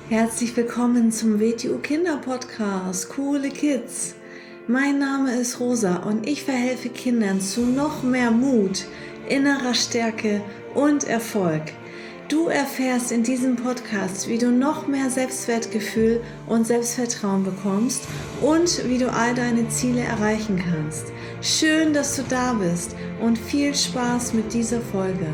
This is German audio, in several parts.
Herzlich willkommen zum WTU Kinder Podcast, Coole Kids. Mein Name ist Rosa und ich verhelfe Kindern zu noch mehr Mut, innerer Stärke und Erfolg. Du erfährst in diesem Podcast, wie du noch mehr Selbstwertgefühl und Selbstvertrauen bekommst und wie du all deine Ziele erreichen kannst. Schön, dass du da bist und viel Spaß mit dieser Folge.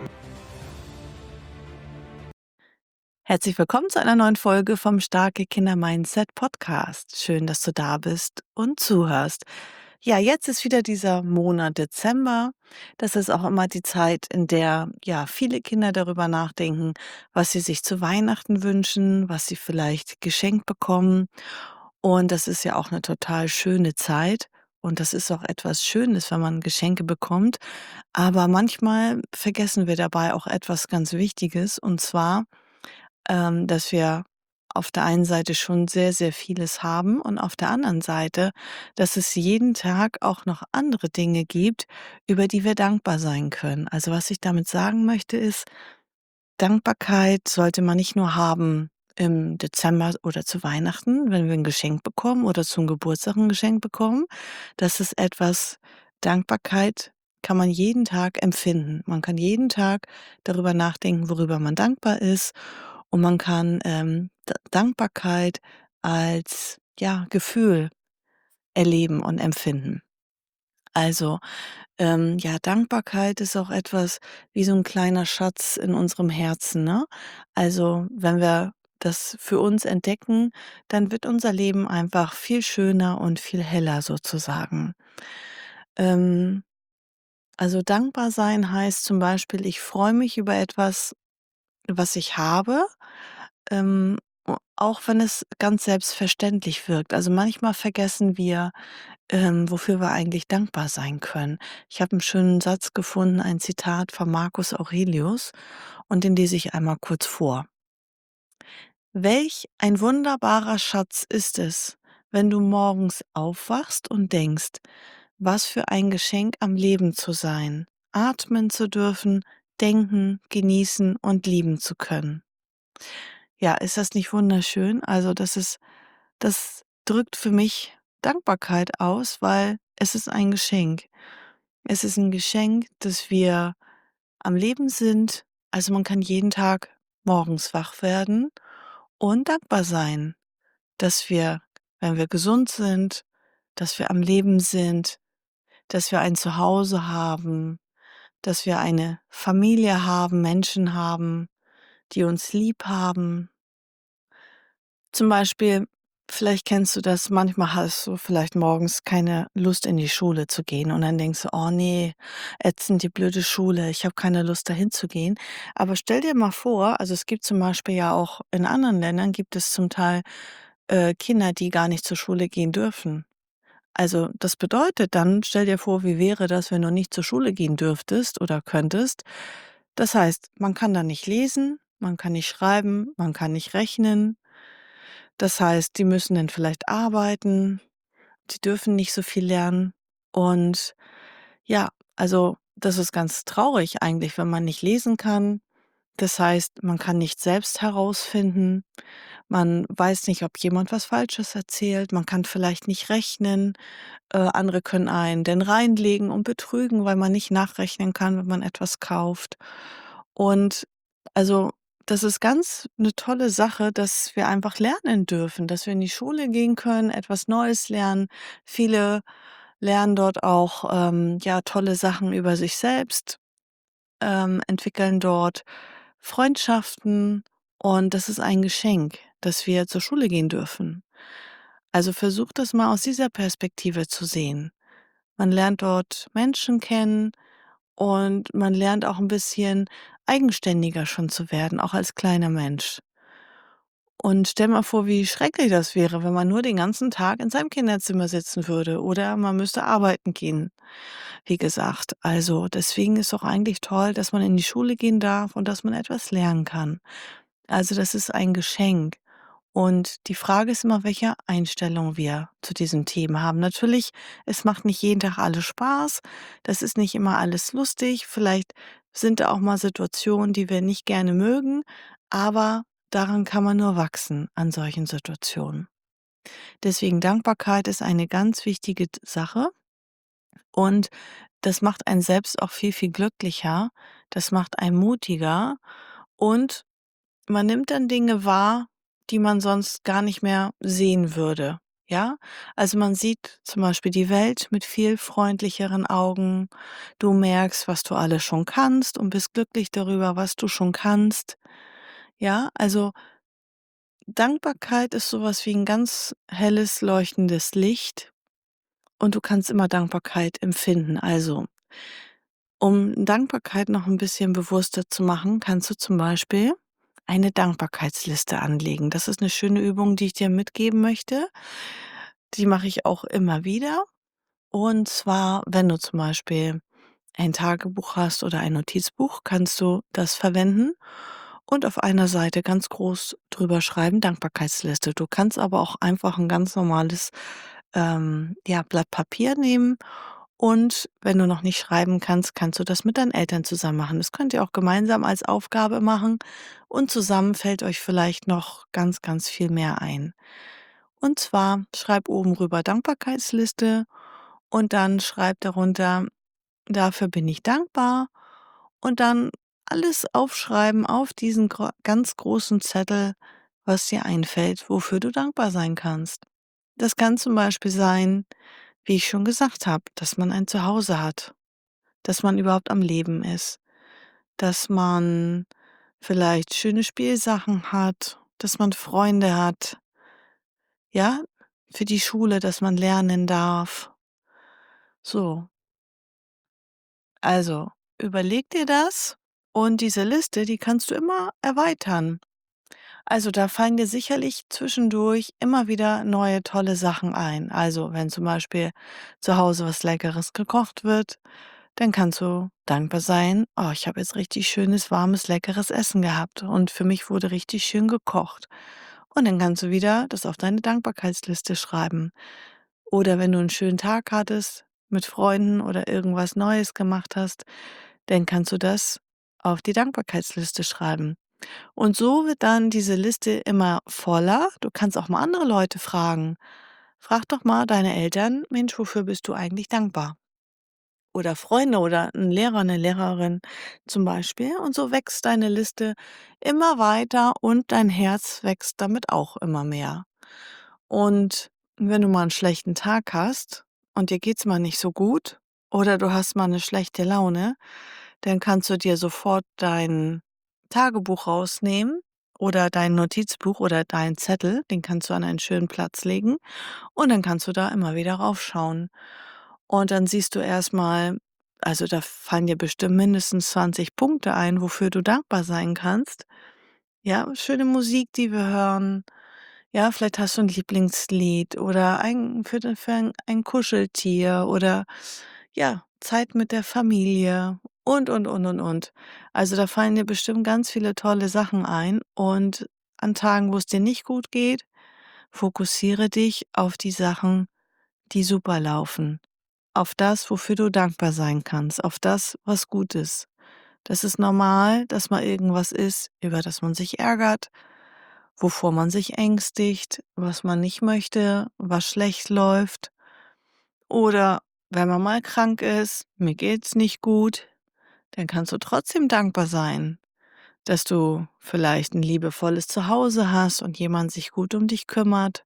Herzlich willkommen zu einer neuen Folge vom Starke Kinder Mindset Podcast. Schön, dass du da bist und zuhörst. Ja, jetzt ist wieder dieser Monat Dezember. Das ist auch immer die Zeit, in der viele Kinder darüber nachdenken, was sie sich zu Weihnachten wünschen, was sie vielleicht geschenkt bekommen. Und das ist ja auch eine total schöne Zeit. Und das ist auch etwas Schönes, wenn man Geschenke bekommt. Aber manchmal vergessen wir dabei auch etwas ganz Wichtiges, und zwar dass wir auf der einen Seite schon sehr, sehr vieles haben und auf der anderen Seite, dass es jeden Tag auch noch andere Dinge gibt, über die wir dankbar sein können. Also, was ich damit sagen möchte, ist, Dankbarkeit sollte man nicht nur haben im Dezember oder zu Weihnachten, wenn wir ein Geschenk bekommen oder zum Geburtstag ein Geschenk bekommen. Das ist etwas Dankbarkeit kann man jeden Tag empfinden. Man kann jeden Tag darüber nachdenken, worüber man dankbar ist, und man kann, Dankbarkeit als, Gefühl erleben und empfinden. Also, Dankbarkeit ist auch etwas wie so ein kleiner Schatz in unserem Herzen, ne? Also, wenn wir das für uns entdecken, dann wird unser Leben einfach viel schöner und viel heller sozusagen. Ähm, also, dankbar sein heißt zum Beispiel, ich freue mich über etwas, was ich habe, auch wenn es ganz selbstverständlich wirkt. Also, manchmal vergessen wir, wofür wir eigentlich dankbar sein können. Ich habe einen schönen Satz gefunden, ein Zitat von Marcus Aurelius, und den lese ich einmal kurz vor. „Welch ein wunderbarer Schatz ist es, wenn du morgens aufwachst und denkst: ‚Was für ein Geschenk am Leben zu sein, atmen zu dürfen, denken, genießen und lieben zu können.‘“ Ja, ist das nicht wunderschön? Also, das drückt für mich Dankbarkeit aus, weil es ist ein Geschenk. Es ist ein Geschenk, dass wir am Leben sind. Also, man kann jeden Tag morgens wach werden und dankbar sein, dass wir, wenn wir gesund sind, dass wir am Leben sind, dass wir ein Zuhause haben, dass wir eine Familie haben, Menschen haben, die uns lieb haben. Zum Beispiel, vielleicht kennst du das, manchmal hast du vielleicht morgens keine Lust, in die Schule zu gehen, und dann denkst du: „Oh nee, ätzend, die blöde Schule, ich habe keine Lust, dahin zu gehen.“ Aber stell dir mal vor, also, es gibt zum Beispiel ja auch in anderen Ländern gibt es zum Teil, Kinder, die gar nicht zur Schule gehen dürfen. Also, das bedeutet dann, stell dir vor, wie wäre das, wenn du nicht zur Schule gehen dürftest oder könntest? Das heißt, man kann da nicht lesen, man kann nicht schreiben, man kann nicht rechnen. Das heißt, die müssen dann vielleicht arbeiten, die dürfen nicht so viel lernen. Und ja, also, das ist ganz traurig eigentlich, wenn man nicht lesen kann. Das heißt, man kann nicht selbst herausfinden, man weiß nicht, ob jemand was Falsches erzählt, man kann vielleicht nicht rechnen, andere können einen denn reinlegen und betrügen, weil man nicht nachrechnen kann, wenn man etwas kauft. Und also, das ist ganz eine tolle Sache, dass wir einfach lernen dürfen, dass wir in die Schule gehen können, etwas Neues lernen. Viele lernen dort auch, tolle Sachen über sich selbst, entwickeln dort Freundschaften, und das ist ein Geschenk, dass wir zur Schule gehen dürfen. Also, versuch das mal aus dieser Perspektive zu sehen. Man lernt dort Menschen kennen und man lernt auch ein bisschen eigenständiger schon zu werden, auch als kleiner Mensch. Und stell mal vor, wie schrecklich das wäre, wenn man nur den ganzen Tag in seinem Kinderzimmer sitzen würde oder man müsste arbeiten gehen, wie gesagt. Also, deswegen ist doch eigentlich toll, dass man in die Schule gehen darf und dass man etwas lernen kann. Also, das ist ein Geschenk. Und die Frage ist immer, welche Einstellung wir zu diesem Thema haben. Natürlich, es macht nicht jeden Tag alles Spaß. Das ist nicht immer alles lustig. Vielleicht sind da auch mal Situationen, die wir nicht gerne mögen. Aber daran kann man nur wachsen an solchen Situationen. Deswegen Dankbarkeit ist eine ganz wichtige Sache und das macht einen selbst auch viel, viel glücklicher. Das macht einen mutiger und man nimmt dann Dinge wahr, die man sonst gar nicht mehr sehen würde, ja? Also, man sieht zum Beispiel die Welt mit viel freundlicheren Augen. Du merkst, was du alles schon kannst und bist glücklich darüber, was du schon kannst. Ja, also Dankbarkeit ist sowas wie ein ganz helles, leuchtendes Licht und du kannst immer Dankbarkeit empfinden. Also, um Dankbarkeit noch ein bisschen bewusster zu machen, kannst du zum Beispiel eine Dankbarkeitsliste anlegen. Das ist eine schöne Übung, die ich dir mitgeben möchte. Die mache ich auch immer wieder. Und zwar, wenn du zum Beispiel ein Tagebuch hast oder ein Notizbuch, kannst du das verwenden und auf einer Seite ganz groß drüber schreiben: Dankbarkeitsliste. Du kannst aber auch einfach ein ganz normales, ja, Blatt Papier nehmen und wenn du noch nicht schreiben kannst, kannst du das mit deinen Eltern zusammen machen. Das könnt ihr auch gemeinsam als Aufgabe machen und zusammen fällt euch vielleicht noch ganz, ganz viel mehr ein. Und zwar schreib oben rüber Dankbarkeitsliste und dann schreib darunter: „Dafür bin ich dankbar“, und dann alles aufschreiben auf diesen ganz großen Zettel, was dir einfällt, wofür du dankbar sein kannst. Das kann zum Beispiel sein, wie ich schon gesagt habe, dass man ein Zuhause hat, dass man überhaupt am Leben ist, dass man vielleicht schöne Spielsachen hat, dass man Freunde hat, ja, für die Schule, dass man lernen darf. So, also überleg dir das und diese Liste, die kannst du immer erweitern. Also, da fallen dir sicherlich zwischendurch immer wieder neue tolle Sachen ein. Also, wenn zum Beispiel zu Hause was Leckeres gekocht wird, dann kannst du dankbar sein: „Oh, ich habe jetzt richtig schönes, warmes, leckeres Essen gehabt und für mich wurde richtig schön gekocht.“ Und dann kannst du wieder das auf deine Dankbarkeitsliste schreiben. Oder wenn du einen schönen Tag hattest mit Freunden oder irgendwas Neues gemacht hast, dann kannst du das auf die Dankbarkeitsliste schreiben. Und so wird dann diese Liste immer voller. Du kannst auch mal andere Leute fragen. Frag doch mal deine Eltern: „Mensch, wofür bist du eigentlich dankbar?“ Oder Freunde oder 'n Lehrer, 'ne Lehrerin zum Beispiel. Und so wächst deine Liste immer weiter und dein Herz wächst damit auch immer mehr. Und wenn du mal einen schlechten Tag hast und dir geht's mal nicht so gut oder du hast mal eine schlechte Laune, dann kannst du dir sofort dein Tagebuch rausnehmen oder dein Notizbuch oder deinen Zettel, den kannst du an einen schönen Platz legen und dann kannst du da immer wieder raufschauen. Und dann siehst du erstmal, also, da fallen dir bestimmt mindestens 20 Punkte ein, wofür du dankbar sein kannst. Ja, schöne Musik, die wir hören. Ja, vielleicht hast du ein Lieblingslied oder ein Kuscheltier oder, ja, Zeit mit der Familie und. Also, da fallen dir bestimmt ganz viele tolle Sachen ein und an Tagen, wo es dir nicht gut geht, fokussiere dich auf die Sachen, die super laufen, auf das, wofür du dankbar sein kannst, auf das, was gut ist. Das ist normal, dass mal irgendwas ist, über das man sich ärgert, wovor man sich ängstigt, was man nicht möchte, was schlecht läuft. Oder wenn man mal krank ist, mir geht's nicht gut, dann kannst du trotzdem dankbar sein, dass du vielleicht ein liebevolles Zuhause hast und jemand sich gut um dich kümmert.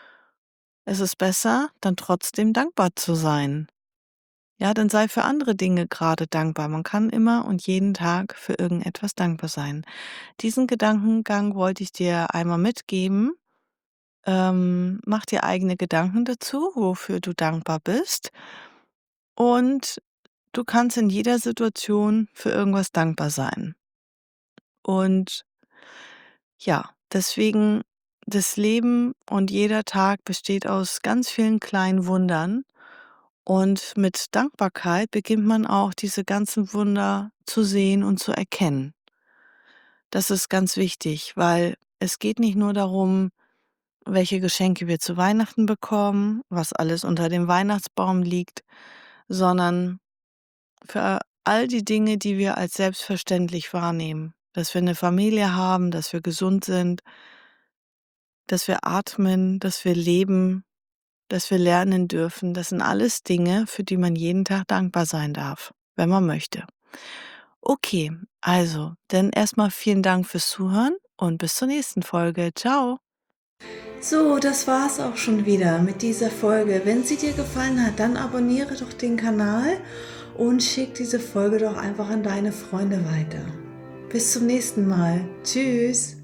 Es ist besser, dann trotzdem dankbar zu sein. Ja, dann sei für andere Dinge gerade dankbar. Man kann immer und jeden Tag für irgendetwas dankbar sein. Diesen Gedankengang wollte ich dir einmal mitgeben. Mach dir eigene Gedanken dazu, wofür du dankbar bist. Und du kannst in jeder Situation für irgendwas dankbar sein. Und ja, deswegen, das Leben und jeder Tag besteht aus ganz vielen kleinen Wundern. Und mit Dankbarkeit beginnt man auch diese ganzen Wunder zu sehen und zu erkennen. Das ist ganz wichtig, weil es geht nicht nur darum, welche Geschenke wir zu Weihnachten bekommen, was alles unter dem Weihnachtsbaum liegt, sondern für all die Dinge, die wir als selbstverständlich wahrnehmen. dass wir eine Familie haben, dass wir gesund sind, dass wir atmen, dass wir leben, dass wir lernen dürfen. Das sind alles Dinge, für die man jeden Tag dankbar sein darf, wenn man möchte. Okay, also, dann erstmal vielen Dank fürs Zuhören und bis zur nächsten Folge. Ciao. So, das war's auch schon wieder mit dieser Folge. Wenn sie dir gefallen hat, dann abonniere doch den Kanal und schick diese Folge doch einfach an deine Freunde weiter. Bis zum nächsten Mal. Tschüss.